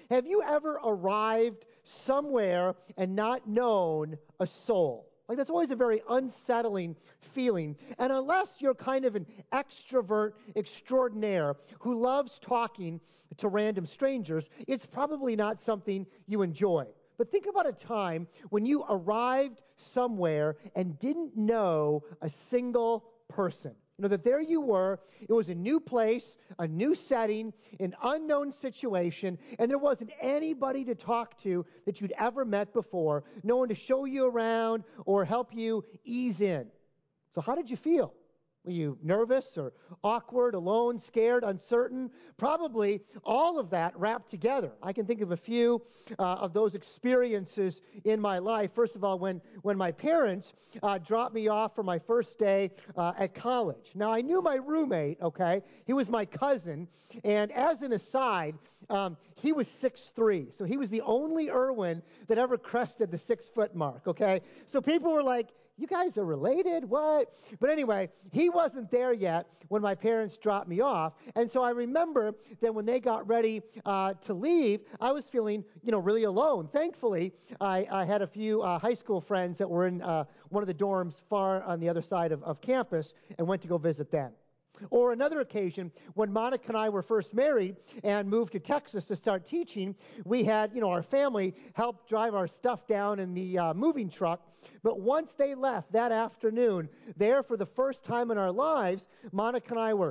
have you ever arrived somewhere and not known a soul? Like, that's always a very unsettling feeling. And unless you're kind of an extrovert extraordinaire who loves talking to random strangers, it's probably not something you enjoy. But think about a time when you arrived somewhere and didn't know a single person. You know, that there you were, it was a new place, a new setting, an unknown situation, and there wasn't anybody to talk to that you'd ever met before, no one to show you around or help you ease in. So how did you feel? Were you nervous or awkward, alone, scared, uncertain? Probably all of that wrapped together. I can think of a few of those experiences in my life. First of all, when my parents dropped me off for my first day at college. Now, I knew my roommate, okay? He was my cousin. And as an aside, he was 6'3". So he was the only Irwin that ever crested the 6-foot mark, okay? So people were like, you guys are related? What? But anyway, he wasn't there yet when my parents dropped me off. And so I remember that when they got ready to leave, I was feeling, really alone. Thankfully, I had a few high school friends that were in one of the dorms far on the other side of campus and went to go visit them. Or another occasion, when Monica and I were first married and moved to Texas to start teaching, we had, our family help drive our stuff down in the moving truck. But once they left that afternoon, there for the first time in our lives, Monica and I were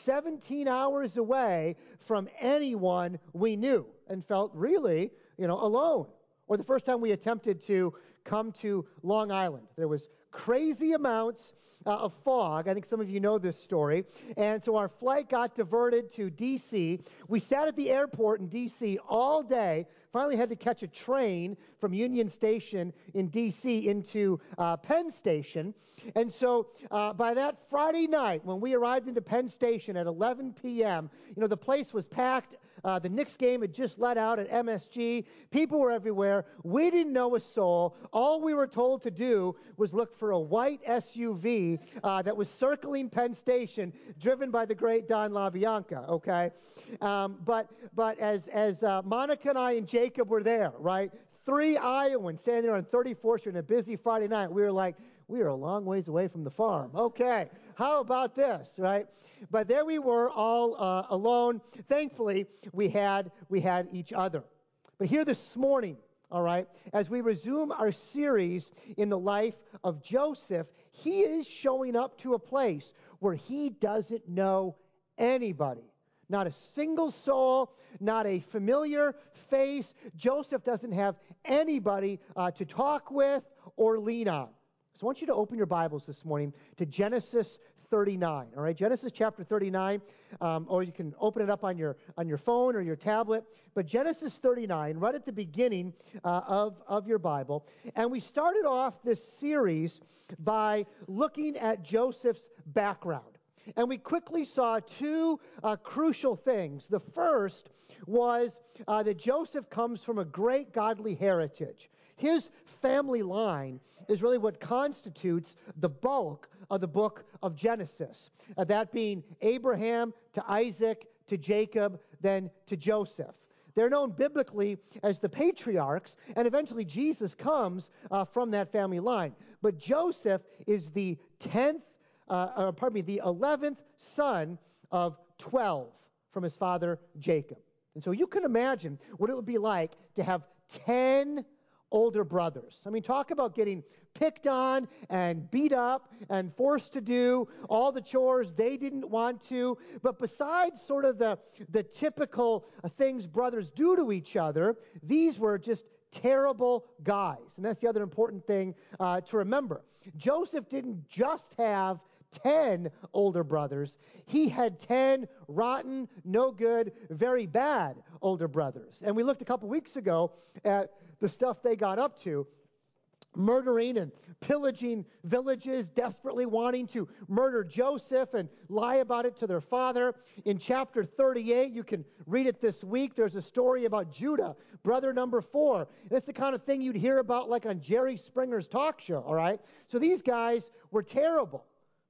17 hours away from anyone we knew and felt really, alone. Or the first time we attempted to come to Long Island. There was crazy amounts of fog. I think some of you know this story. And so our flight got diverted to D.C. We sat at the airport in D.C. all day, finally had to catch a train from Union Station in D.C. into Penn Station. And so by that Friday night, when we arrived into Penn Station at 11 p.m., the place was packed. The Knicks game had just let out at MSG. People were everywhere. We didn't know a soul. All we were told to do was look for a white SUV that was circling Penn Station, driven by the great Don LaBianca, okay? But as Monica and I and Jacob were there, right? 3 Iowans standing there on 34th Street on a busy Friday night. We were like, we are a long ways away from the farm. Okay, how about this, right? But there we were, all alone. Thankfully, we had each other. But here this morning, all right, as we resume our series in the life of Joseph, he is showing up to a place where he doesn't know anybody. Not a single soul, not a familiar face. Joseph doesn't have anybody to talk with or lean on. So I want you to open your Bibles this morning to Genesis 39. All right, Genesis chapter 39, or you can open it up on your phone or your tablet. But Genesis 39, right at the beginning of your Bible, and we started off this series by looking at Joseph's background. And we quickly saw two crucial things. The first was that Joseph comes from a great godly heritage. His family line is really what constitutes the bulk of the book of Genesis. That being Abraham to Isaac to Jacob, then to Joseph. They're known biblically as the patriarchs, and eventually Jesus comes from that family line. But Joseph is the 11th son of 12 from his father Jacob. And so you can imagine what it would be like to have 10 older brothers. I mean, talk about getting picked on and beat up and forced to do all the chores they didn't want to. But besides sort of the typical things brothers do to each other, these were just terrible guys. And that's the other important thing to remember. Joseph didn't just have 10 older brothers. He had 10 rotten, no good, very bad older brothers. And we looked a couple weeks ago at the stuff they got up to, murdering and pillaging villages, desperately wanting to murder Joseph and lie about it to their father. In chapter 38, you can read it this week, there's a story about Judah, brother number 4. And it's the kind of thing you'd hear about like on Jerry Springer's talk show, all right? So these guys were terrible.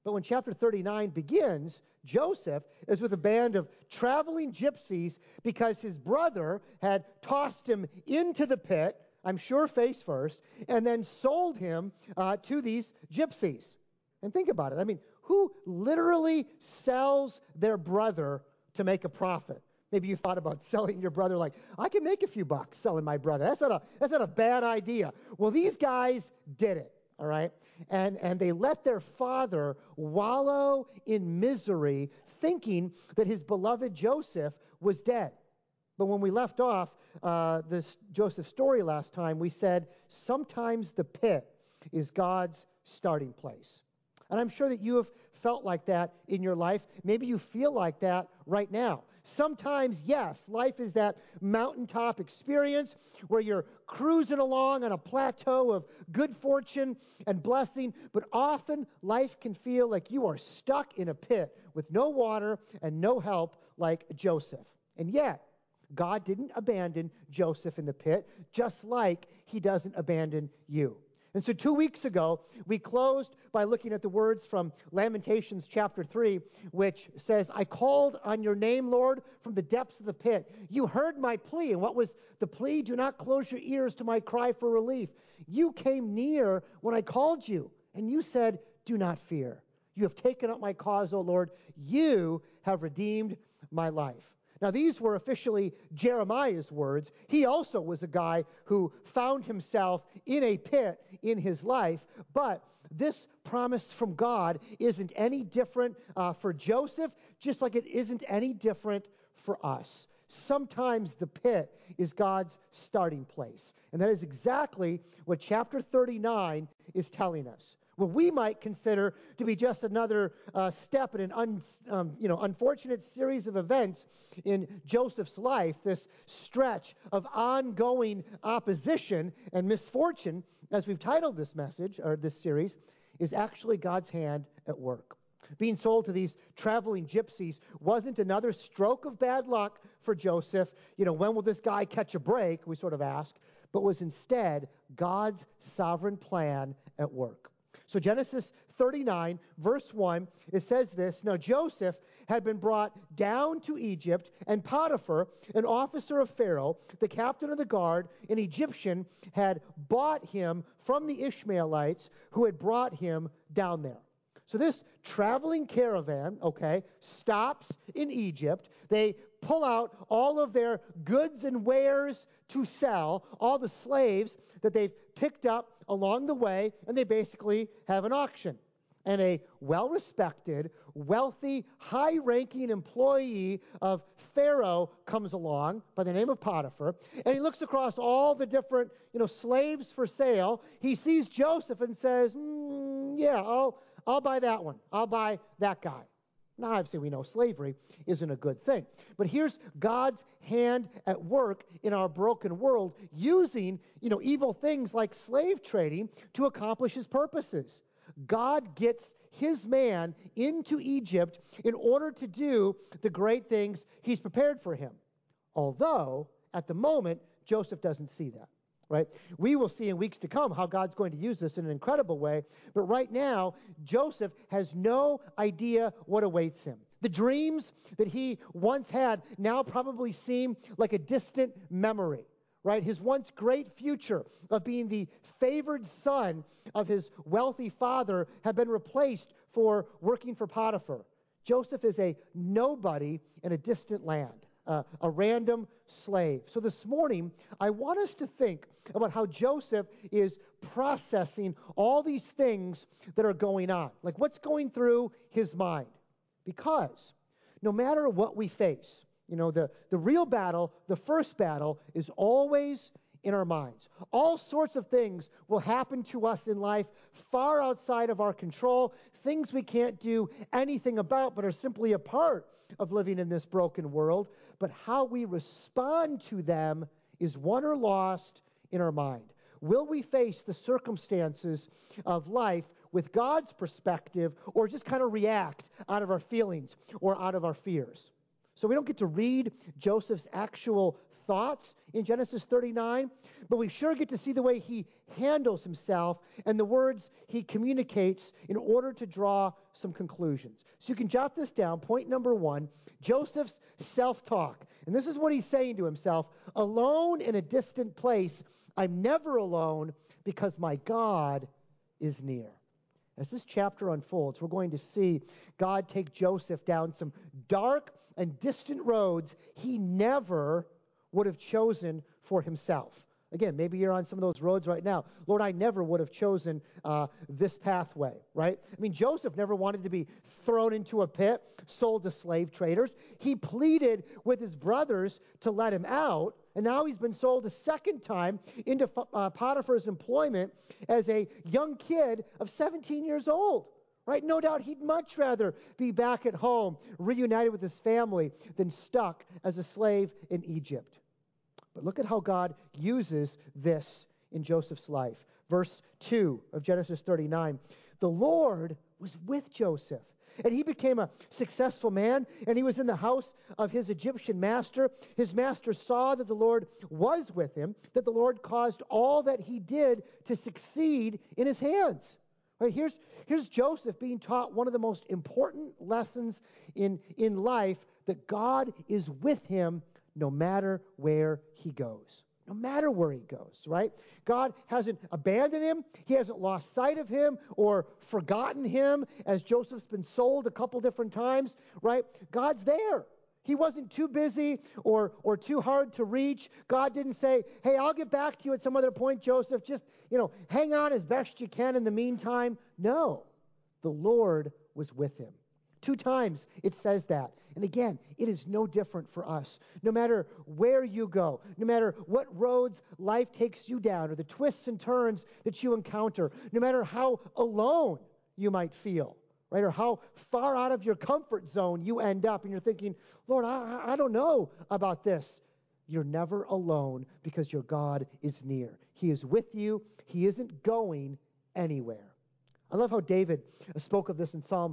But when chapter 39 begins, Joseph is with a band of traveling gypsies because his brother had tossed him into the pit, I'm sure face first, and then sold him to these gypsies. And think about it. I mean, who literally sells their brother to make a profit? Maybe you thought about selling your brother, like, I can make a few bucks selling my brother. That's not a bad idea. Well, these guys did it, all right? And they let their father wallow in misery, thinking that his beloved Joseph was dead. But when we left off this Joseph story last time, we said sometimes the pit is God's starting place. And I'm sure that you have felt like that in your life. Maybe you feel like that right now. Sometimes, yes, life is that mountaintop experience where you're cruising along on a plateau of good fortune and blessing, but often life can feel like you are stuck in a pit with no water and no help like Joseph. And yet, God didn't abandon Joseph in the pit, just like he doesn't abandon you. And so 2 weeks ago, we closed by looking at the words from Lamentations chapter 3, which says, I called on your name, Lord, from the depths of the pit. You heard my plea. And what was the plea? Do not close your ears to my cry for relief. You came near when I called you, and you said, do not fear. You have taken up my cause, O Lord. You have redeemed my life. Now, these were officially Jeremiah's words. He also was a guy who found himself in a pit in his life, but this promise from God isn't any different for Joseph, just like it isn't any different for us. Sometimes the pit is God's starting place, and that is exactly what chapter 39 is telling us. What we might consider to be just another step in an unfortunate series of events in Joseph's life, this stretch of ongoing opposition and misfortune, as we've titled this message, or this series, is actually God's hand at work. Being sold to these traveling gypsies wasn't another stroke of bad luck for Joseph. When will this guy catch a break, we sort of ask, but was instead God's sovereign plan at work. So Genesis 39, verse 1, it says this, Now Joseph had been brought down to Egypt, and Potiphar, an officer of Pharaoh, the captain of the guard, an Egyptian, had bought him from the Ishmaelites who had brought him down there. So this traveling caravan, stops in Egypt. They pull out all of their goods and wares to sell, all the slaves that they've picked up along the way, and they basically have an auction. And a well-respected, wealthy, high-ranking employee of Pharaoh comes along by the name of Potiphar, and he looks across all the different, slaves for sale. He sees Joseph and says, yeah, I'll buy that one. I'll buy that guy. Now, obviously, we know slavery isn't a good thing. But here's God's hand at work in our broken world, using, evil things like slave trading to accomplish his purposes. God gets his man into Egypt in order to do the great things he's prepared for him. Although, at the moment, Joseph doesn't see that. Right? We will see in weeks to come how God's going to use this in an incredible way. But right now, Joseph has no idea what awaits him. The dreams that he once had now probably seem like a distant memory. Right? His once great future of being the favored son of his wealthy father had been replaced for working for Potiphar. Joseph is a nobody in a distant land. A random slave. So this morning, I want us to think about how Joseph is processing all these things that are going on. Like what's going through his mind. Because no matter what we face, the real battle, the first battle, is always in our minds. All sorts of things will happen to us in life far outside of our control, things we can't do anything about but are simply a part of living in this broken world. But how we respond to them is won or lost in our mind. Will we face the circumstances of life with God's perspective, or just kind of react out of our feelings or out of our fears? So we don't get to read Joseph's actual thoughts in Genesis 39, but we sure get to see the way he handles himself and the words he communicates in order to draw some conclusions. So you can jot this down. Point number 1, Joseph's self-talk. And this is what he's saying to himself: alone in a distant place, I'm never alone because my God is near. As this chapter unfolds, we're going to see God take Joseph down some dark and distant roads he never would have chosen for himself. Again, maybe you're on some of those roads right now. Lord, I never would have chosen this pathway, right? I mean, Joseph never wanted to be thrown into a pit, sold to slave traders. He pleaded with his brothers to let him out, and now he's been sold a second time into Potiphar's employment as a young kid of 17 years old. Right? No doubt he'd much rather be back at home, reunited with his family, than stuck as a slave in Egypt. But look at how God uses this in Joseph's life. Verse 2 of Genesis 39. The Lord was with Joseph, and he became a successful man, and he was in the house of his Egyptian master. His master saw that the Lord was with him, that the Lord caused all that he did to succeed in his hands. Right, here's Joseph being taught one of the most important lessons in life, that God is with him no matter where he goes. No matter where he goes, right? God hasn't abandoned him. He hasn't lost sight of him or forgotten him, as Joseph's been sold a couple different times, right? God's there. He wasn't too busy or too hard to reach. God didn't say, hey, I'll get back to you at some other point, Joseph. Just, hang on as best you can in the meantime. No, the Lord was with him. 2 times it says that. And again, it is no different for us. No matter where you go, no matter what roads life takes you down or the twists and turns that you encounter, no matter how alone you might feel, right, or how far out of your comfort zone you end up and you're thinking, Lord, I don't know about this. You're never alone because your God is near. He is with you. He isn't going anywhere. I love how David spoke of this in Psalm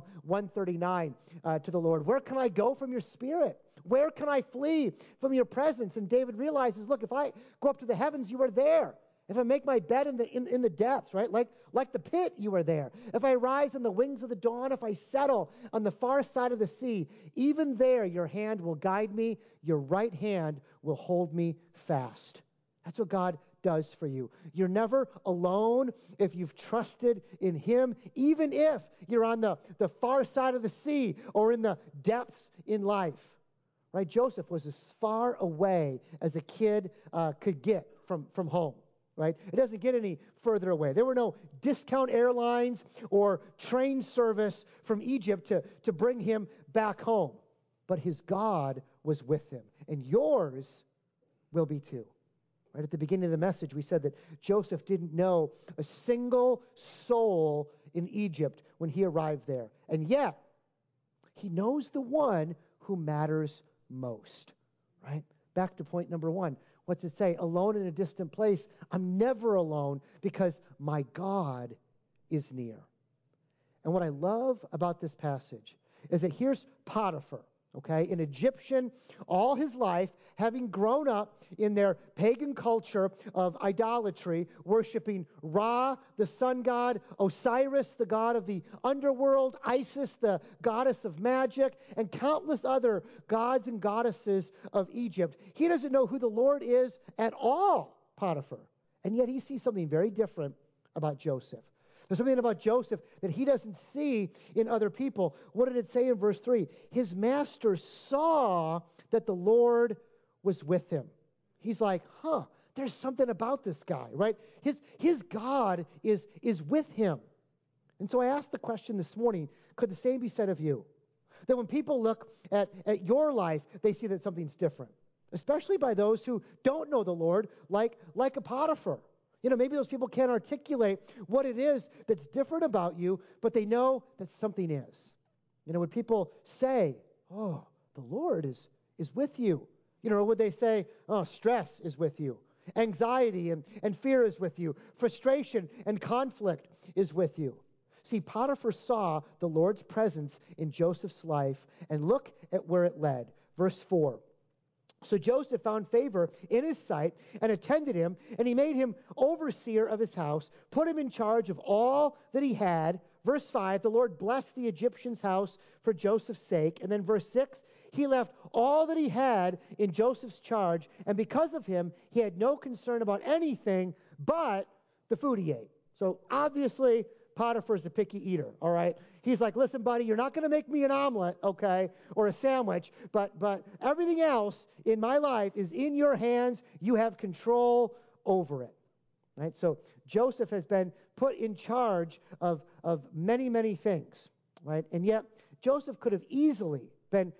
139 to the Lord. Where can I go from your spirit? Where can I flee from your presence? And David realizes, look, if I go up to the heavens, you are there. If I make my bed in the depths, right, like the pit, you are there. If I rise on the wings of the dawn, if I settle on the far side of the sea, even there your hand will guide me, your right hand will hold me fast. That's what God does for you. You're never alone if you've trusted in him, even if you're on the far side of the sea or in the depths in life. Right? Joseph was as far away as a kid could get from home. Right? It doesn't get any further away. There were no discount airlines or train service from Egypt to bring him back home. But his God was with him, and yours will be too. Right at the beginning of the message, we said that Joseph didn't know a single soul in Egypt when he arrived there. And yet, he knows the one who matters most. Right? Back to point number 1. What's it say? Alone in a distant place. I'm never alone because my God is near. And what I love about this passage is that here's Potiphar. Okay, an Egyptian all his life, having grown up in their pagan culture of idolatry, worshiping Ra, the sun god, Osiris, the god of the underworld, Isis, the goddess of magic, and countless other gods and goddesses of Egypt. He doesn't know who the Lord is at all, Potiphar. And yet he sees something very different about Joseph. There's something about Joseph that he doesn't see in other people. What did it say in verse 3? His master saw that the Lord was with him. He's like, there's something about this guy, right? His God is with him. And so I asked the question this morning, could the same be said of you? That when people look at your life, they see that something's different. Especially by those who don't know the Lord, like a Potiphar. Maybe those people can't articulate what it is that's different about you, but they know that something is. When people say, oh, the Lord is with you, or would they say, oh, stress is with you, anxiety and fear is with you, frustration and conflict is with you. See, Potiphar saw the Lord's presence in Joseph's life, and look at where it led. Verse 4. So Joseph found favor in his sight and attended him, and he made him overseer of his house, put him in charge of all that he had. Verse 5, the Lord blessed the Egyptian's house for Joseph's sake. And then verse 6, he left all that he had in Joseph's charge, and because of him, he had no concern about anything but the food he ate. So obviously, Potiphar's a picky eater, all right? He's like, listen, buddy, you're not going to make me an omelet, okay, or a sandwich, but everything else in my life is in your hands. You have control over it, right? So Joseph has been put in charge of many, many things, right? And yet Joseph could have easily been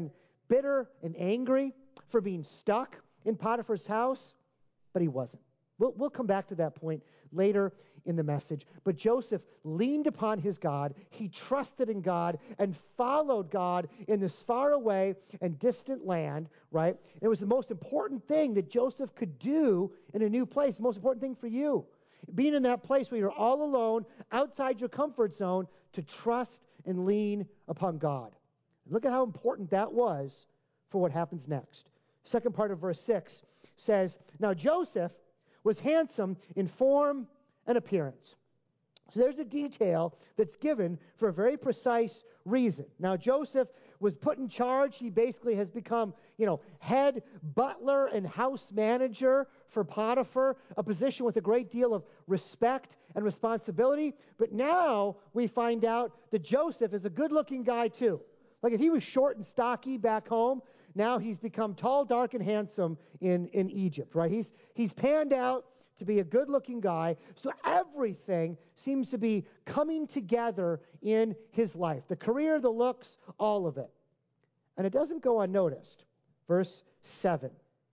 bitter and angry for being stuck in Potiphar's house, but he wasn't. We'll come back to that point later in the message. But Joseph leaned upon his God. He trusted in God and followed God in this faraway and distant land, right? It was the most important thing that Joseph could do in a new place, the most important thing for you. Being in that place where you're all alone, outside your comfort zone, to trust and lean upon God. Look at how important that was for what happens next. Second part of verse 6 says, now Joseph was handsome in form and appearance. So there's a detail that's given for a very precise reason. Now Joseph was put in charge. He basically has become, head butler and house manager for Potiphar, a position with a great deal of respect and responsibility. But now we find out that Joseph is a good-looking guy too. Like if he was short and stocky back home, now he's become tall, dark, and handsome in Egypt, right? He's panned out to be a good-looking guy. So everything seems to be coming together in his life. The career, the looks, all of it. And it doesn't go unnoticed. Verse 7.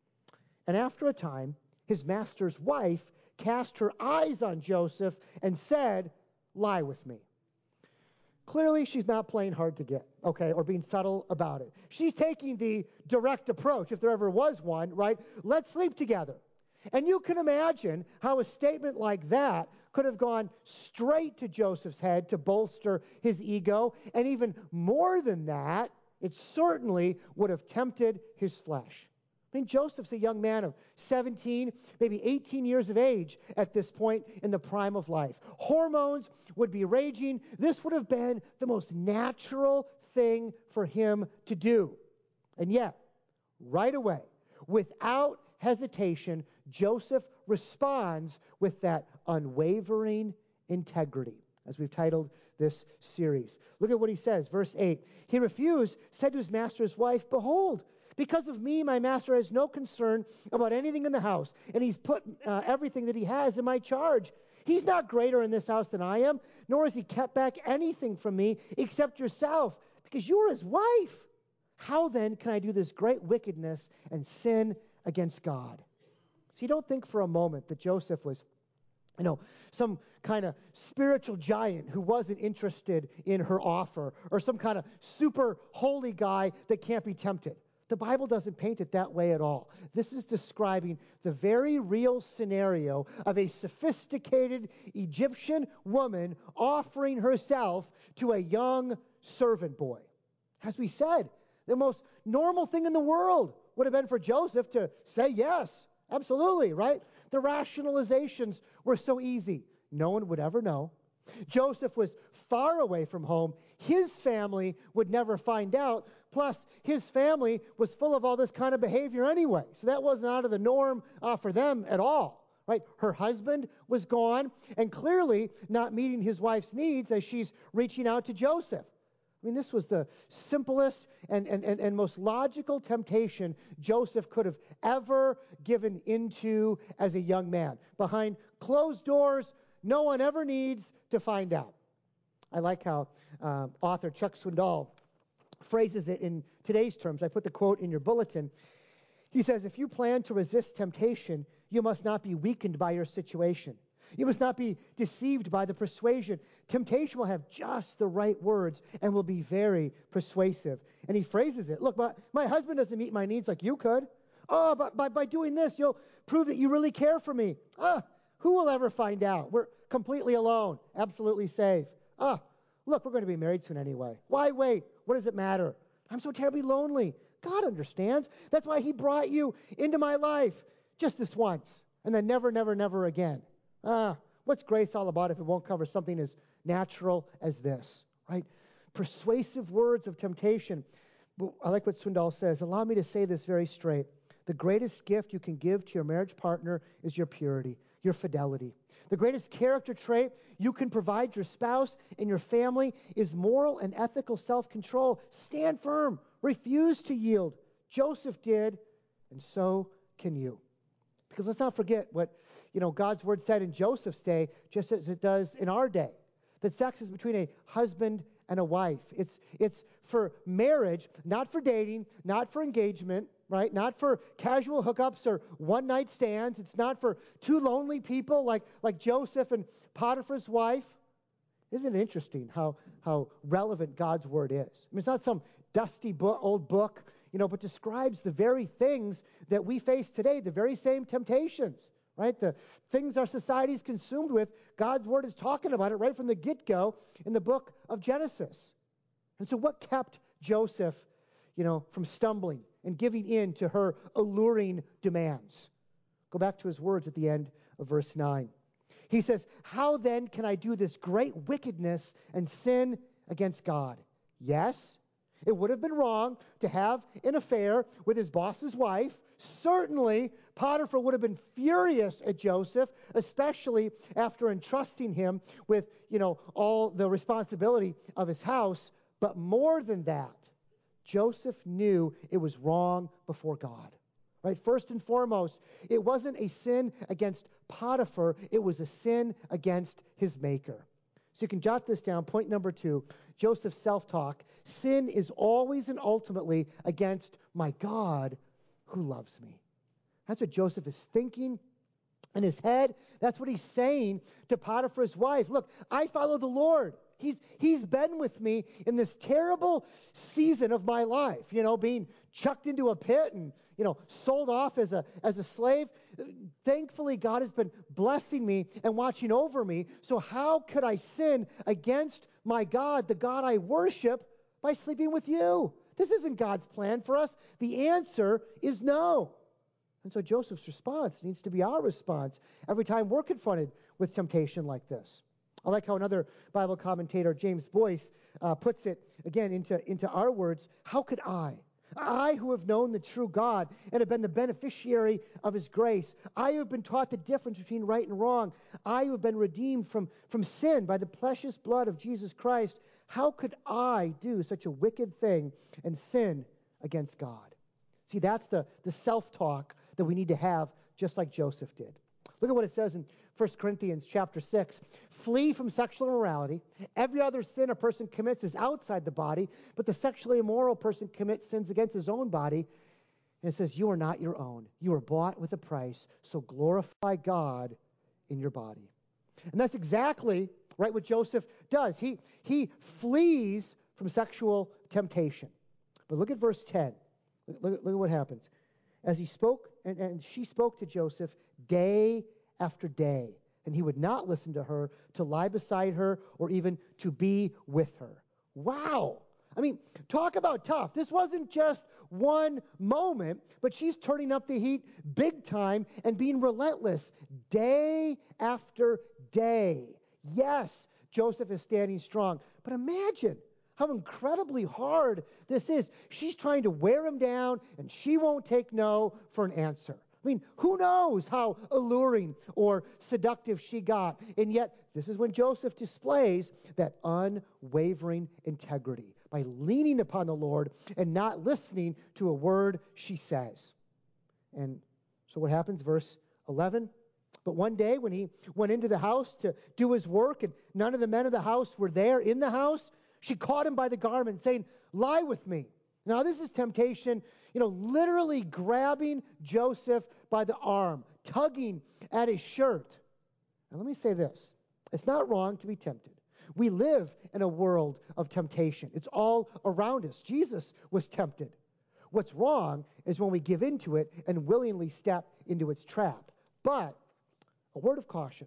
And after a time, his master's wife cast her eyes on Joseph and said, lie with me. Clearly, she's not playing hard to get, okay, or being subtle about it. She's taking the direct approach, if there ever was one, right? Let's sleep together. And you can imagine how a statement like that could have gone straight to Joseph's head to bolster his ego. And even more than that, it certainly would have tempted his flesh. I mean, Joseph's a young man of 17, maybe 18 years of age at this point in the prime of life. Hormones would be raging. This would have been the most natural thing for him to do. And yet, right away, without hesitation, Joseph responds with that unwavering integrity, as we've titled this series. Look at what he says, verse 8. He refused, said to his master's wife, behold, because of me, my master has no concern about anything in the house, and he's put everything that he has in my charge. He's not greater in this house than I am, nor has he kept back anything from me except yourself, because you are his wife. How then can I do this great wickedness and sin against God? So you don't think for a moment that Joseph was, some kind of spiritual giant who wasn't interested in her offer, or some kind of super holy guy that can't be tempted. The Bible doesn't paint it that way at all. This is describing the very real scenario of a sophisticated Egyptian woman offering herself to a young servant boy. As we said, the most normal thing in the world would have been for Joseph to say yes, absolutely, right? The rationalizations were so easy. No one would ever know. Joseph was far away from home. His family would never find out. Plus, his family was full of all this kind of behavior anyway. So that wasn't out of the norm for them at all, right? Her husband was gone and clearly not meeting his wife's needs as she's reaching out to Joseph. I mean, this was the simplest and most logical temptation Joseph could have ever given into as a young man. Behind closed doors, no one ever needs to find out. I like how author Chuck Swindoll phrases it in today's terms. I put the quote in your bulletin. He says, if you plan to resist temptation, you must not be weakened by your situation. You must not be deceived by the persuasion. Temptation will have just the right words and will be very persuasive. And he phrases it, look, my husband doesn't meet my needs like you could. Oh, but by doing this, you'll prove that you really care for me. Who will ever find out? We're completely alone, absolutely safe. Look, we're going to be married soon anyway. Why wait? What does it matter? I'm so terribly lonely. God understands. That's why he brought you into my life just this once and then never, never, never again. What's grace all about if it won't cover something as natural as this, right? Persuasive words of temptation. But I like what Swindoll says. Allow me to say this very straight. The greatest gift you can give to your marriage partner is your purity, your fidelity. The greatest character trait you can provide your spouse and your family is moral and ethical self-control. Stand firm. Refuse to yield. Joseph did, and so can you. Because let's not forget what God's word said in Joseph's day, just as it does in our day. That sex is between a husband and a wife. It's for marriage, not for dating, not for engagement, right? Not for casual hookups or one-night stands. It's not for two lonely people like Joseph and Potiphar's wife. Isn't it interesting how relevant God's word is? I mean, it's not some dusty old book, but describes the very things that we face today, the very same temptations, right? The things our society is consumed with, God's word is talking about it right from the get-go in the book of Genesis. And so what kept Joseph, from stumbling and giving in to her alluring demands? Go back to his words at the end of verse 9. He says, how then can I do this great wickedness and sin against God? Yes, it would have been wrong to have an affair with his boss's wife. Certainly, Potiphar would have been furious at Joseph, especially after entrusting him with, all the responsibility of his house. But more than that, Joseph knew it was wrong before God. Right? First and foremost, it wasn't a sin against Potiphar, it was a sin against his maker. So you can jot this down. Point number 2, Joseph's self-talk. Sin is always and ultimately against my God who loves me. That's what Joseph is thinking in his head. That's what he's saying to Potiphar's wife. Look, I follow the Lord. He's been with me in this terrible season of my life, being chucked into a pit and, sold off as a slave. Thankfully, God has been blessing me and watching over me. So how could I sin against my God, the God I worship, by sleeping with you? This isn't God's plan for us. The answer is no. And so Joseph's response needs to be our response every time we're confronted with temptation like this. I like how another Bible commentator, James Boyce, puts it again into our words. How could I who have known the true God and have been the beneficiary of his grace, I who have been taught the difference between right and wrong, I who have been redeemed from sin by the precious blood of Jesus Christ, how could I do such a wicked thing and sin against God? See, that's the self-talk that we need to have, just like Joseph did. Look at what it says in 1 Corinthians chapter 6. Flee from sexual immorality. Every other sin a person commits is outside the body, but the sexually immoral person commits sins against his own body. And it says, you are not your own. You are bought with a price, so glorify God in your body. And that's exactly right what Joseph does. He flees from sexual temptation. But look at verse 10. Look at what happens. As he spoke, and she spoke to Joseph day after day, and he would not listen to her, to lie beside her, or even to be with her. Wow! I mean, talk about tough. This wasn't just one moment, but she's turning up the heat big time and being relentless day after day. Yes, Joseph is standing strong, but imagine how incredibly hard this is. She's trying to wear him down, and she won't take no for an answer. I mean, who knows how alluring or seductive she got. And yet, this is when Joseph displays that unwavering integrity by leaning upon the Lord and not listening to a word she says. And so what happens? Verse 11. But one day when he went into the house to do his work and none of the men of the house were there in the house, she caught him by the garment saying, lie with me. Now this is temptation, literally grabbing Joseph by the arm, tugging at his shirt. And let me say this. It's not wrong to be tempted. We live in a world of temptation. It's all around us. Jesus was tempted. What's wrong is when we give into it and willingly step into its trap. But a word of caution.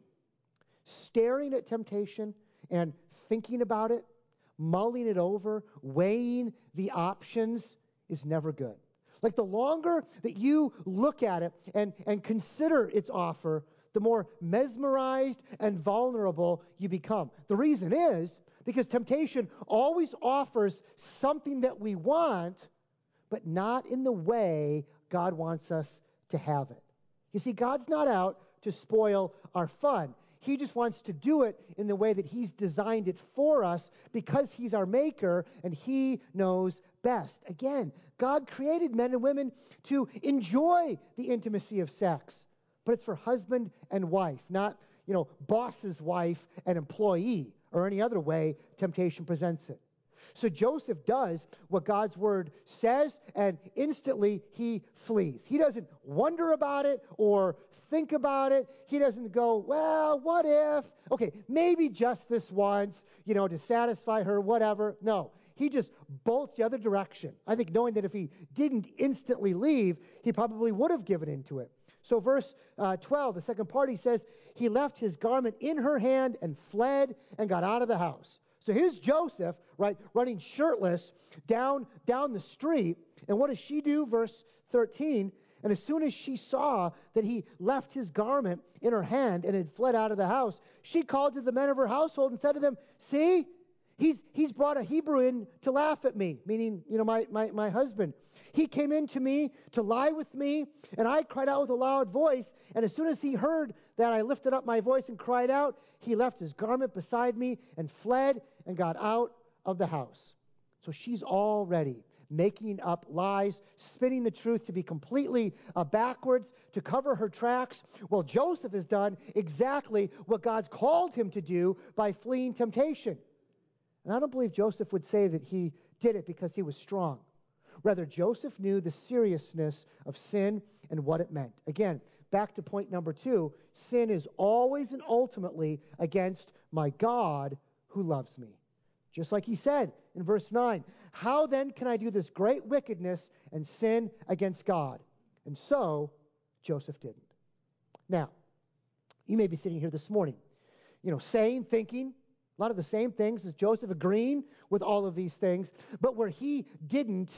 Staring at temptation and thinking about it, mulling it over, weighing the options is never good. Like the longer that you look at it and consider its offer, the more mesmerized and vulnerable you become. The reason is because temptation always offers something that we want, but not in the way God wants us to have it. You see, God's not out to spoil our fun. He just wants to do it in the way that He's designed it for us because He's our maker and He knows best. Again, God created men and women to enjoy the intimacy of sex, but it's for husband and wife, not, boss's wife and employee or any other way temptation presents it. So Joseph does what God's word says, and instantly he flees. He doesn't wonder about it or think about it. He doesn't go, well, what if? Okay, maybe just this once, to satisfy her, whatever. No, he just bolts the other direction. I think knowing that if he didn't instantly leave, he probably would have given into it. So verse 12, the second part, he says, he left his garment in her hand and fled and got out of the house. So here's Joseph, right, running shirtless down the street. And what does she do? Verse 13. And as soon as she saw that he left his garment in her hand and had fled out of the house, she called to the men of her household and said to them, see, he's brought a Hebrew in to laugh at me, meaning, my husband. He came in to me to lie with me, and I cried out with a loud voice. And as soon as he heard that I lifted up my voice and cried out, he left his garment beside me and fled and got out of the house. So she's already making up lies, spinning the truth to be completely backwards, to cover her tracks. Well, Joseph has done exactly what God's called him to do by fleeing temptation. And I don't believe Joseph would say that he did it because he was strong. Rather, Joseph knew the seriousness of sin and what it meant. Again, back to point number 2, sin is always and ultimately against my God who loves me. Just like he said in verse 9, how then can I do this great wickedness and sin against God? And so, Joseph didn't. Now, you may be sitting here this morning, thinking a lot of the same things as Joseph, agreeing with all of these things, but where he didn't,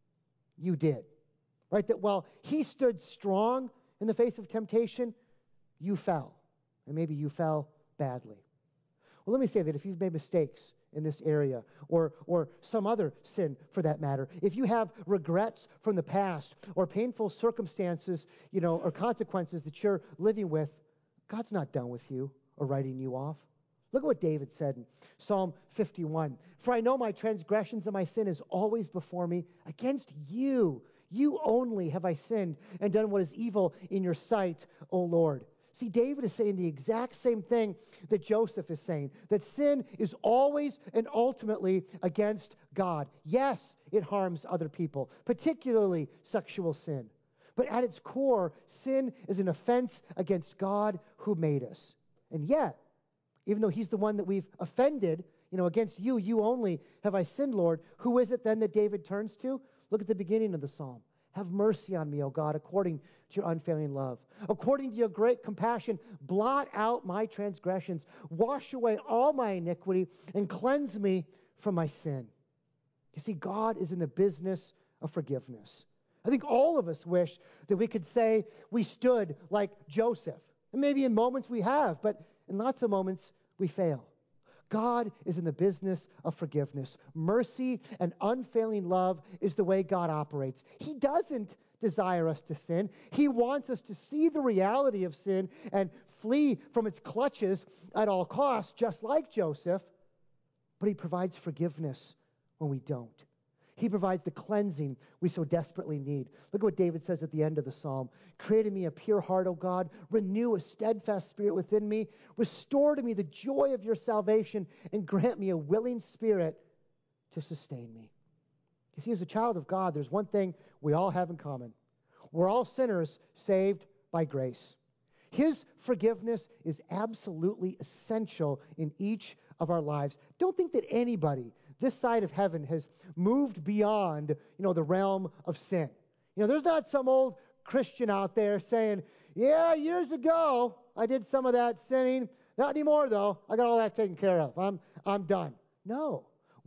you did. Right? That while he stood strong in the face of temptation, you fell. And maybe you fell badly. Well, let me say that if you've made mistakes in this area, or some other sin for that matter, if you have regrets from the past, or painful circumstances, or consequences that you're living with, God's not done with you or writing you off. Look at what David said in Psalm 51. For I know my transgressions and my sin is always before me. Against you only have I sinned and done what is evil in your sight, O Lord. See, David is saying the exact same thing that Joseph is saying, that sin is always and ultimately against God. Yes, it harms other people, particularly sexual sin. But at its core, sin is an offense against God who made us. And yet, even though he's the one that we've offended, against you only have I sinned, Lord. Who is it then that David turns to? Look at the beginning of the psalm. Have mercy on me, O God, according to your unfailing love. According to your great compassion, blot out my transgressions. Wash away all my iniquity and cleanse me from my sin. You see, God is in the business of forgiveness. I think all of us wish that we could say we stood like Joseph. And maybe in moments we have, but in lots of moments we fail. God is in the business of forgiveness. Mercy and unfailing love is the way God operates. He doesn't desire us to sin. He wants us to see the reality of sin and flee from its clutches at all costs, just like Joseph. But he provides forgiveness when we don't. He provides the cleansing we so desperately need. Look at what David says at the end of the psalm. Create in me a pure heart, O God. Renew a steadfast spirit within me. Restore to me the joy of your salvation and grant me a willing spirit to sustain me. You see, as a child of God, there's one thing we all have in common. We're all sinners saved by grace. His forgiveness is absolutely essential in each of our lives. Don't think that anybody this side of heaven has moved beyond, the realm of sin. There's not some old Christian out there saying, yeah, years ago I did some of that sinning. Not anymore though. I got all that taken care of. I'm done. No.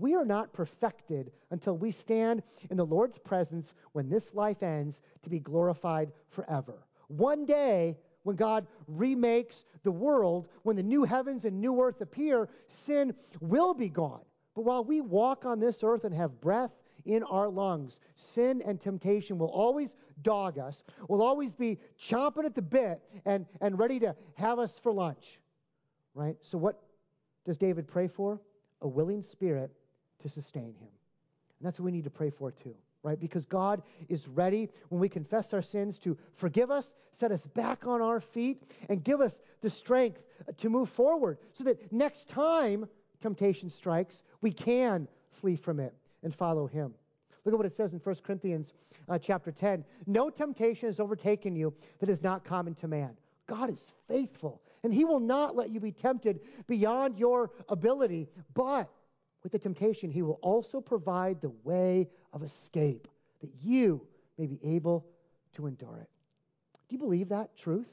we are not perfected until we stand in the Lord's presence when this life ends to be glorified forever. One day, when God remakes the world, when the new heavens and new earth appear, sin will be gone. But while we walk on this earth and have breath in our lungs, sin and temptation will always dog us, will always be chomping at the bit and ready to have us for lunch. Right? So what does David pray for? A willing spirit to sustain him. And that's what we need to pray for too. Right? Because God is ready when we confess our sins to forgive us, set us back on our feet, and give us the strength to move forward so that next time temptation strikes, we can flee from it and follow him. Look at what it says in 1 Corinthians chapter 10. No temptation has overtaken you that is not common to man. God is faithful, and he will not let you be tempted beyond your ability, but with the temptation, he will also provide the way of escape that you may be able to endure it. Do you believe that truth?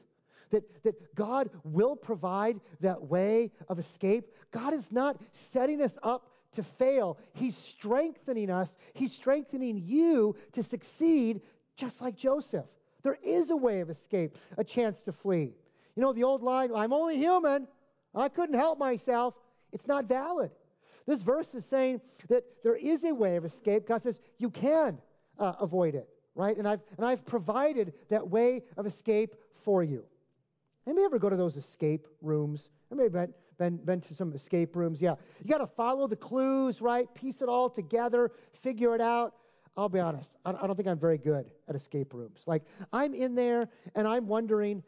That God will provide that way of escape? God is not setting us up to fail. He's strengthening us. He's strengthening you to succeed just like Joseph. There is a way of escape, a chance to flee. You know, the old line, I'm only human. I couldn't help myself. It's not valid. This verse is saying that there is a way of escape. God says you can avoid it, right? And I've provided that way of escape for you. Anybody ever go to those escape rooms? Anybody been to some escape rooms? Yeah. You got to follow the clues, right? Piece it all together, figure it out. I'll be honest. I don't think I'm very good at escape rooms. Like, I'm in there and I'm wondering,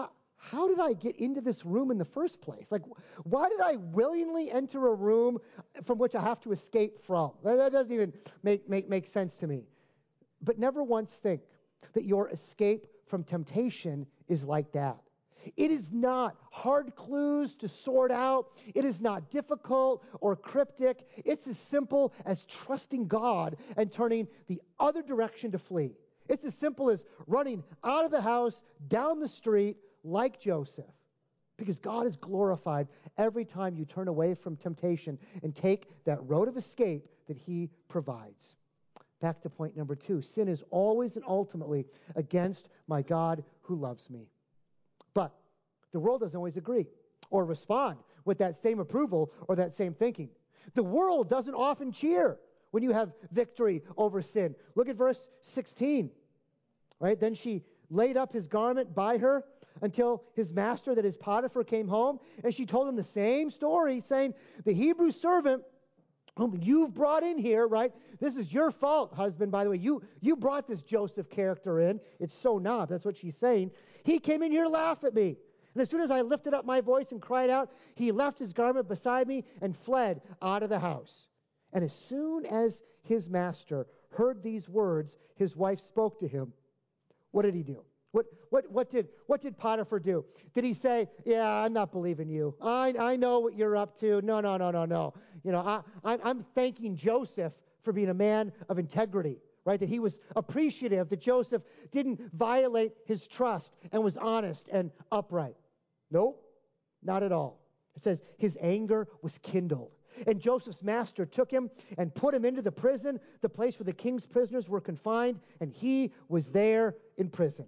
how did I get into this room in the first place? Like, why did I willingly enter a room from which I have to escape from? That doesn't even make sense to me. But never once think that your escape from temptation is like that. It is not hard clues to sort out. It is not difficult or cryptic. It's as simple as trusting God and turning the other direction to flee. It's as simple as running out of the house, down the street, like Joseph. Because God is glorified every time you turn away from temptation and take that road of escape that he provides. Back to point number 2. Sin is always and ultimately against my God who loves me. But the world doesn't always agree or respond with that same approval or that same thinking. The world doesn't often cheer when you have victory over sin. Look at verse 16. Right? Then she laid up his garment by her until his master, that is Potiphar, came home, and she told him the same story, saying, the Hebrew servant whom you've brought in here, right? This is your fault, husband, by the way. You brought this Joseph character in. It's so not. That's what she's saying. He came in here to laugh at me. And as soon as I lifted up my voice and cried out, he left his garment beside me and fled out of the house. And as soon as his master heard these words, his wife spoke to him. What did he do? What did Potiphar do? Did he say, yeah, I'm not believing you. I know what you're up to. No. You know, I'm thanking Joseph for being a man of integrity, right? That he was appreciative, that Joseph didn't violate his trust and was honest and upright. Nope, not at all. It says his anger was kindled. And Joseph's master took him and put him into the prison, the place where the king's prisoners were confined, and he was there in prison.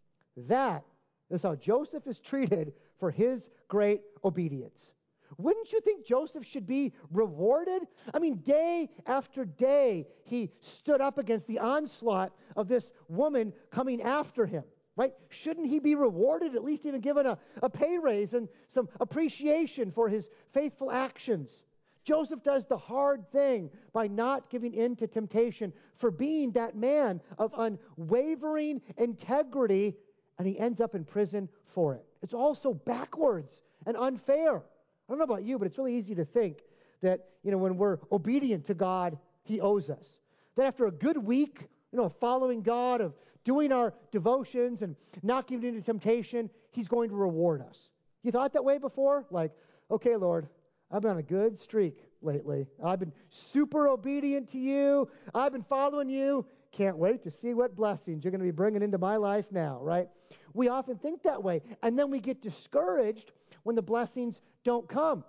That is how Joseph is treated for his great obedience. Wouldn't you think Joseph should be rewarded? I mean, day after day, he stood up against the onslaught of this woman coming after him, right? Shouldn't he be rewarded, at least even given a pay raise and some appreciation for his faithful actions? Joseph does the hard thing by not giving in to temptation, for being that man of unwavering integrity, and he ends up in prison for it. It's also backwards and unfair. I don't know about you, but it's really easy to think that, you know, when we're obedient to God, he owes us. That after a good week, you know, of following God, of doing our devotions and not giving in to temptation, he's going to reward us. You thought that way before? Like, okay, Lord, I've been on a good streak lately. I've been super obedient to you. I've been following you. Can't wait to see what blessings you're going to be bringing into my life now, right? We often think that way. And then we get discouraged when the blessings don't come.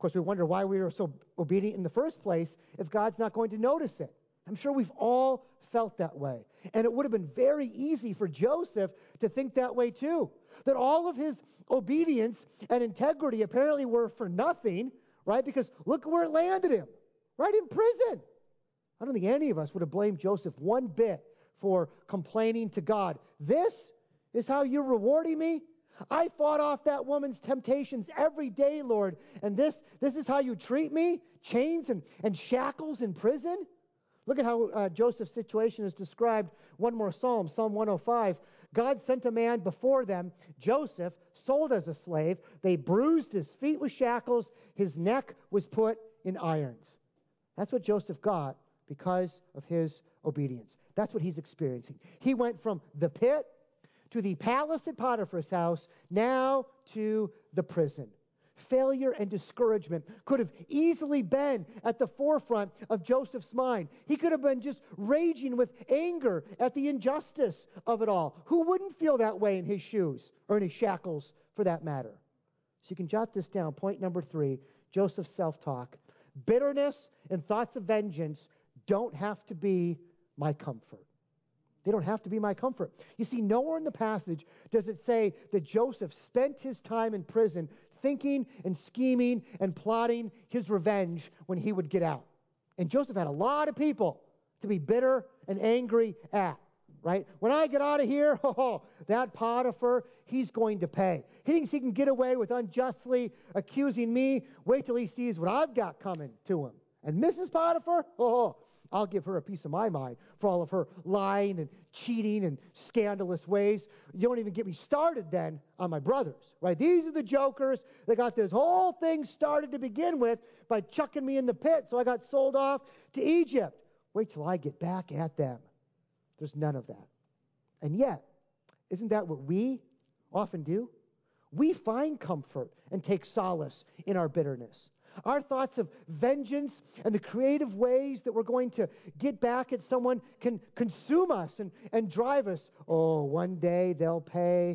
course, we wonder why we were so obedient in the first place if God's not going to notice it. I'm sure we've all felt that way. And it would have been very easy for Joseph to think that way too. That all of his obedience and integrity apparently were for nothing, right? Because look where it landed him, right in prison. I don't think any of us would have blamed Joseph one bit for complaining to God. This is how you're rewarding me? I fought off that woman's temptations every day, Lord, and this is how you treat me? Chains and shackles in prison? Look at how Joseph's situation is described. One more Psalm 105. God sent a man before them, Joseph, sold as a slave. They bruised his feet with shackles. His neck was put in irons. That's what Joseph got because of his obedience. That's what he's experiencing. He went from the pit to the palace at Potiphar's house, now to the prison. Failure and discouragement could have easily been at the forefront of Joseph's mind. He could have been just raging with anger at the injustice of it all. Who wouldn't feel that way in his shoes or in his shackles for that matter? So you can jot this down. Point number 3, Joseph's self-talk. Bitterness and thoughts of vengeance don't have to be my comfort. They don't have to be my comfort. You see, nowhere in the passage does it say that Joseph spent his time in prison thinking and scheming and plotting his revenge when he would get out. And Joseph had a lot of people to be bitter and angry at, right? When I get out of here, that Potiphar, he's going to pay. He thinks he can get away with unjustly accusing me. Wait till he sees what I've got coming to him. And Mrs. Potiphar, I'll give her a piece of my mind for all of her lying and cheating and scandalous ways. You don't even get me started then on my brothers, right? These are the jokers that got this whole thing started to begin with by chucking me in the pit, so I got sold off to Egypt. Wait till I get back at them. There's none of that. And yet, isn't that what we often do? We find comfort and take solace in our bitterness. Our thoughts of vengeance and the creative ways that we're going to get back at someone can consume us and drive us. Oh, one day they'll pay.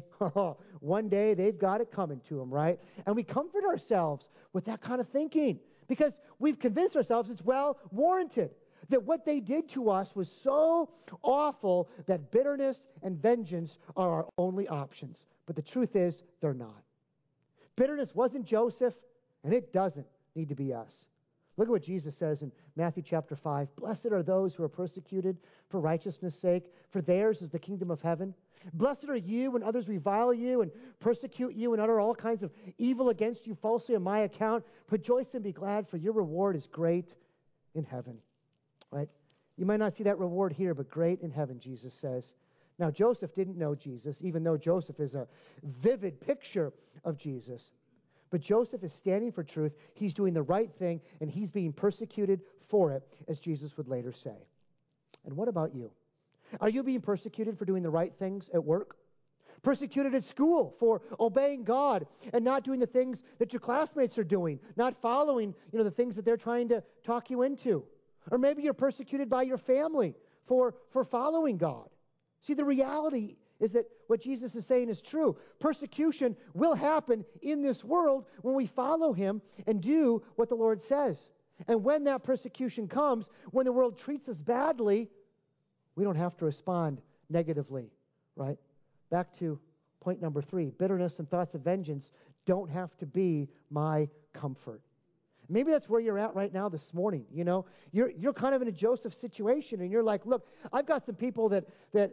One day they've got it coming to them, right? And we comfort ourselves with that kind of thinking because we've convinced ourselves it's well warranted. That what they did to us was so awful that bitterness and vengeance are our only options. But the truth is, they're not. Bitterness wasn't Joseph, and it doesn't need to be us. Look at what Jesus says in Matthew chapter 5. Blessed are those who are persecuted for righteousness' sake, for theirs is the kingdom of heaven. Blessed are you when others revile you and persecute you and utter all kinds of evil against you falsely on my account. Rejoice and be glad, for your reward is great in heaven. Right? You might not see that reward here, but great in heaven, Jesus says. Now, Joseph didn't know Jesus, even though Joseph is a vivid picture of Jesus. But Joseph is standing for truth. He's doing the right thing, and he's being persecuted for it, as Jesus would later say. And what about you? Are you being persecuted for doing the right things at work? Persecuted at school for obeying God and not doing the things that your classmates are doing, not following, the things that they're trying to talk you into? Or maybe you're persecuted by your family for following God. See, the reality is that what Jesus is saying is true. Persecution will happen in this world when we follow him and do what the Lord says. And when that persecution comes, when the world treats us badly, we don't have to respond negatively, right? Back to point number 3. Bitterness and thoughts of vengeance don't have to be my comfort. Maybe that's where you're at right now this morning. You're kind of in a Joseph situation, and you're like, look, I've got some people that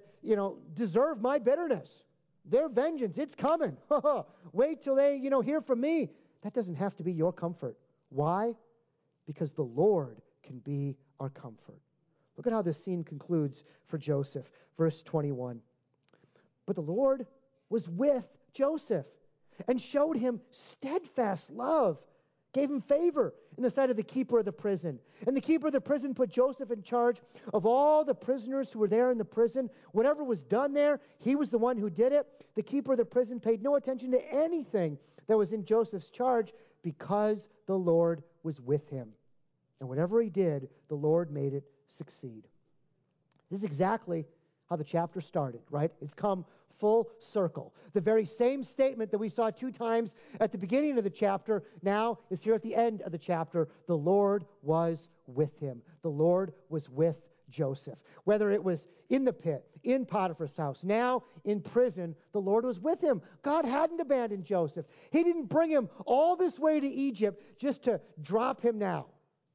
deserve my bitterness. Their vengeance, it's coming. Wait till they, hear from me. That doesn't have to be your comfort. Why? Because the Lord can be our comfort. Look at how this scene concludes for Joseph. Verse 21. But the Lord was with Joseph and showed him steadfast love, gave him favor in the sight of the keeper of the prison. And the keeper of the prison put Joseph in charge of all the prisoners who were there in the prison. Whatever was done there, he was the one who did it. The keeper of the prison paid no attention to anything that was in Joseph's charge because the Lord was with him. And whatever he did, the Lord made it succeed. This is exactly how the chapter started, right? It's come full circle. The very same statement that we saw 2 times at the beginning of the chapter now is here at the end of the chapter. The Lord was with him. The Lord was with Joseph. Whether it was in the pit, in Potiphar's house, now in prison, the Lord was with him. God hadn't abandoned Joseph. He didn't bring him all this way to Egypt just to drop him now.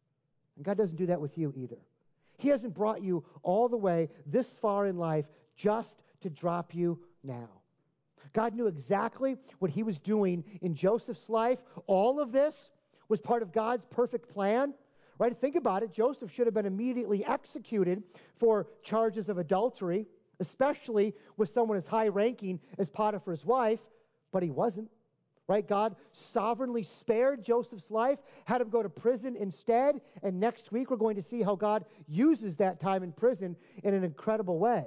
And God doesn't do that with you either. He hasn't brought you all the way this far in life just to drop you now. God knew exactly what he was doing in Joseph's life. All of this was part of God's perfect plan. Right? Think about it. Joseph should have been immediately executed for charges of adultery, especially with someone as high-ranking as Potiphar's wife, but he wasn't. Right? God sovereignly spared Joseph's life, had him go to prison instead, and next week we're going to see how God uses that time in prison in an incredible way.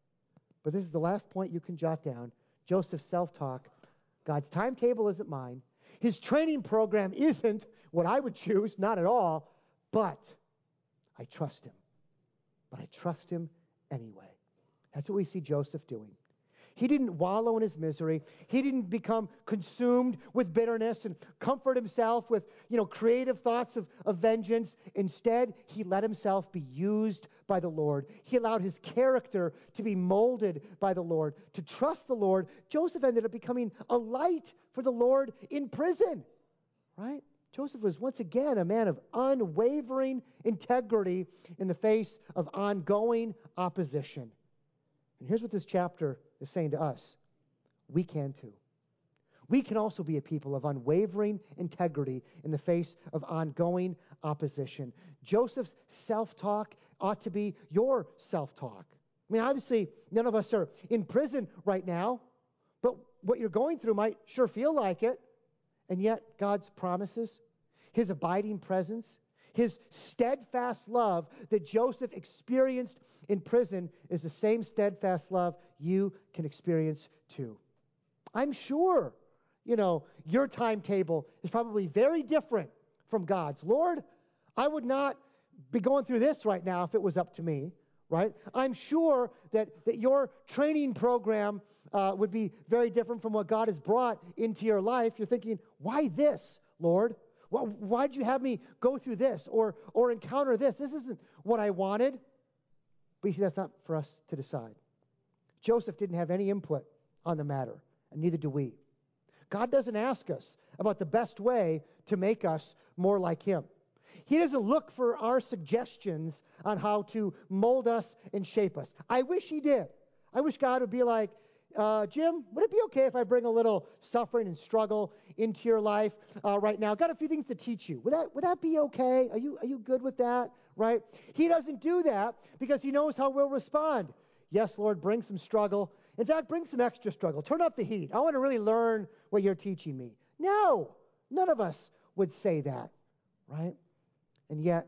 But this is the last point you can jot down. Joseph's self-talk. God's timetable isn't mine. His training program isn't what I would choose, not at all. But I trust him. But I trust him anyway. That's what we see Joseph doing. He didn't wallow in his misery. He didn't become consumed with bitterness and comfort himself with, creative thoughts of vengeance. Instead, he let himself be used by the Lord. He allowed his character to be molded by the Lord. To trust the Lord, Joseph ended up becoming a light for the Lord in prison. Right? Joseph was once again a man of unwavering integrity in the face of ongoing opposition. And here's what this chapter is saying to us. We can too. We can also be a people of unwavering integrity in the face of ongoing opposition. Joseph's self-talk ought to be your self-talk. I mean, obviously, none of us are in prison right now, but what you're going through might sure feel like it. And yet, God's promises, his abiding presence, his steadfast love that Joseph experienced in prison is the same steadfast love you can experience too. I'm sure, your timetable is probably very different from God's. Lord, I would not be going through this right now if it was up to me, right? I'm sure that your training program would be very different from what God has brought into your life. You're thinking, why this, Lord? Why'd you have me go through this or encounter this? This isn't what I wanted. But you see, that's not for us to decide. Joseph didn't have any input on the matter, and neither do we. God doesn't ask us about the best way to make us more like him. He doesn't look for our suggestions on how to mold us and shape us. I wish he did. I wish God would be like, Jim, would it be okay if I bring a little suffering and struggle into your life right now? Got a few things to teach you. Would that be okay? Are you good with that? Right? He doesn't do that because he knows how we'll respond. Yes, Lord, bring some struggle. In fact, bring some extra struggle. Turn up the heat. I want to really learn what you're teaching me. No, none of us would say that, right? And yet,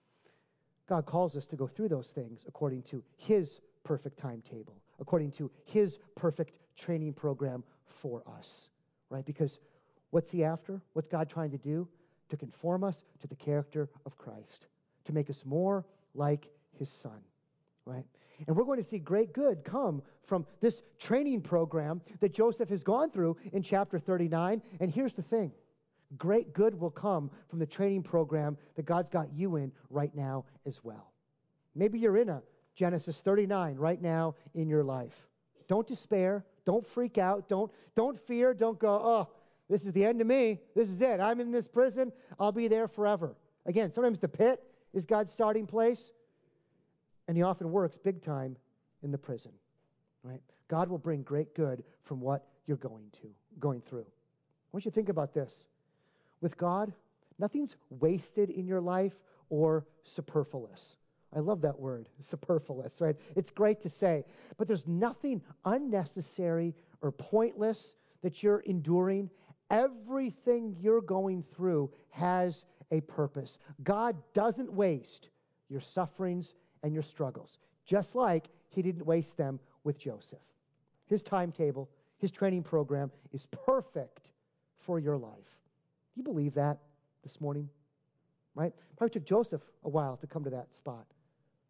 God calls us to go through those things according to his perfect timetable, according to his perfect training program for us, right? Because what's he after? What's God trying to do? To conform us to the character of Christ, to make us more like his son, right? And we're going to see great good come from this training program that Joseph has gone through in chapter 39. And here's the thing. Great good will come from the training program that God's got you in right now as well. Maybe you're in a Genesis 39 right now in your life. Don't despair. Don't freak out. Don't fear. Don't go, oh, this is the end of me. This is it. I'm in this prison. I'll be there forever. Again, sometimes the pit is God's starting place, and he often works big time in the prison. Right? God will bring great good from what you're going through. I want you to think about this. With God, nothing's wasted in your life or superfluous. I love that word, superfluous, right? It's great to say. But there's nothing unnecessary or pointless that you're enduring. Everything you're going through has a purpose. God doesn't waste your sufferings and your struggles, just like he didn't waste them with Joseph. His timetable, his training program is perfect for your life. Do you believe that this morning? Right? Probably took Joseph a while to come to that spot.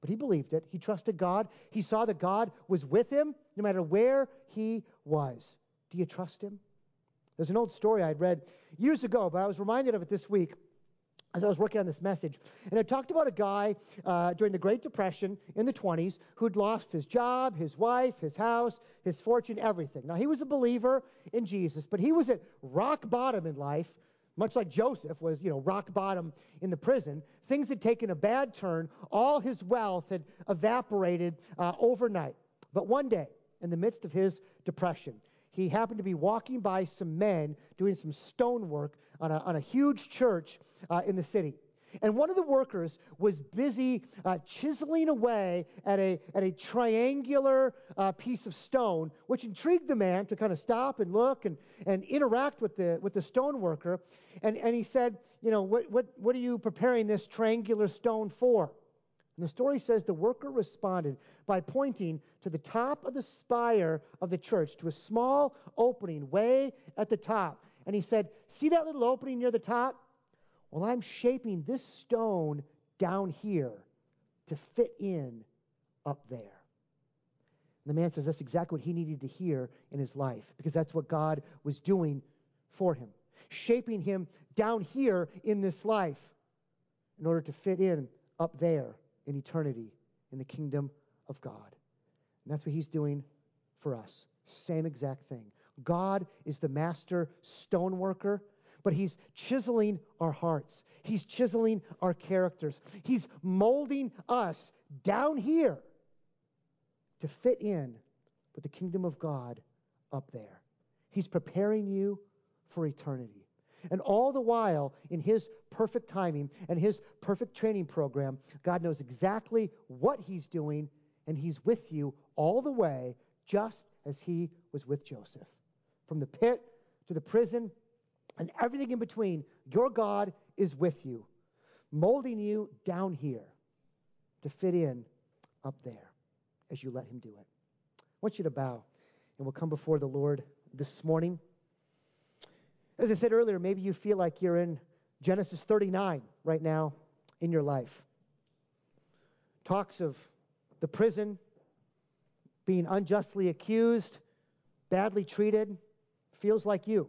But he believed it. He trusted God. He saw that God was with him no matter where he was. Do you trust him? There's an old story I'd read years ago, but I was reminded of it this week as I was working on this message. And it talked about a guy during the Great Depression in the 20s who'd lost his job, his wife, his house, his fortune, everything. Now, he was a believer in Jesus, but he was at rock bottom in life, much like Joseph was, rock bottom in the prison. Things had taken a bad turn. All his wealth had evaporated overnight. But one day, in the midst of his depression, he happened to be walking by some men doing some stonework on a huge church in the city. And one of the workers was busy chiseling away at a triangular piece of stone, which intrigued the man to kind of stop and look and interact with the stone worker. And he said, what are you preparing this triangular stone for? And the story says the worker responded by pointing to the top of the spire of the church, to a small opening way at the top. And he said, see that little opening near the top? Well, I'm shaping this stone down here to fit in up there. And the man says that's exactly what he needed to hear in his life, because that's what God was doing for him, shaping him down here in this life in order to fit in up there in eternity in the kingdom of God. And that's what he's doing for us. Same exact thing. God is the master stoneworker, but he's chiseling our hearts. He's chiseling our characters. He's molding us down here to fit in with the kingdom of God up there. He's preparing you for eternity. And all the while, in his perfect timing and his perfect training program, God knows exactly what he's doing, and he's with you all the way, just as he was with Joseph. From the pit to the prison and everything in between, your God is with you, molding you down here to fit in up there as you let him do it. I want you to bow, and we'll come before the Lord this morning. As I said earlier, maybe you feel like you're in Genesis 39 right now in your life. Talks of the prison, being unjustly accused, badly treated, feels like you.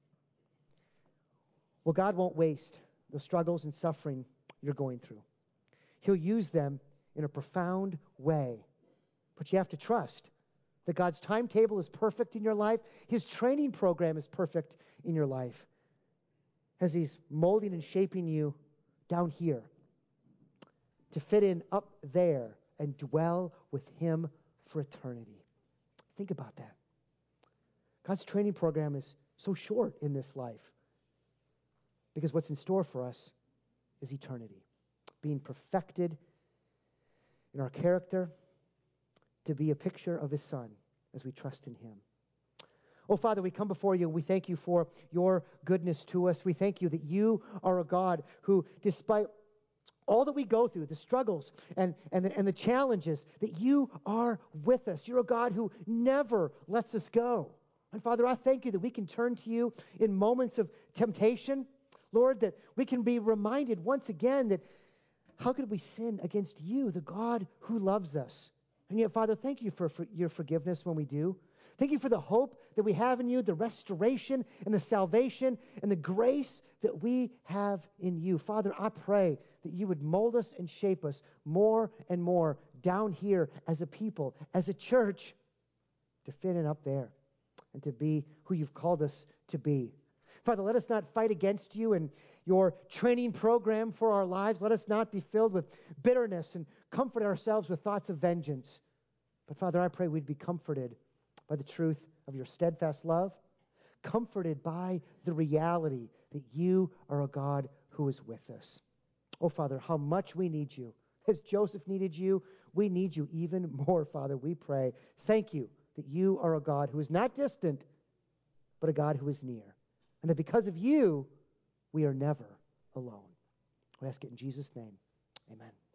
Well, God won't waste the struggles and suffering you're going through. He'll use them in a profound way. But you have to trust that God's timetable is perfect in your life. His training program is perfect in your life as he's molding and shaping you down here to fit in up there and dwell with him for eternity. Think about that. God's training program is so short in this life because what's in store for us is eternity, being perfected in our character to be a picture of his Son as we trust in him. Oh, Father, we come before you and we thank you for your goodness to us. We thank you that you are a God who, despite all that we go through, the struggles and the challenges, that you are with us. You're a God who never lets us go. And Father, I thank you that we can turn to you in moments of temptation. Lord, that we can be reminded once again that how could we sin against you, the God who loves us? And yet, Father, thank you for your forgiveness when we do. Thank you for the hope that we have in you, the restoration and the salvation and the grace that we have in you. Father, I pray that you would mold us and shape us more and more down here as a people, as a church, to fit in up there and to be who you've called us to be. Father, let us not fight against you and your training program for our lives. Let us not be filled with bitterness and comfort ourselves with thoughts of vengeance. But Father, I pray we'd be comforted by the truth of your steadfast love, comforted by the reality that you are a God who is with us. Oh, Father, how much we need you. As Joseph needed you, we need you even more, Father, we pray. Thank you that you are a God who is not distant, but a God who is near. And that because of you, we are never alone. We ask it in Jesus' name. Amen.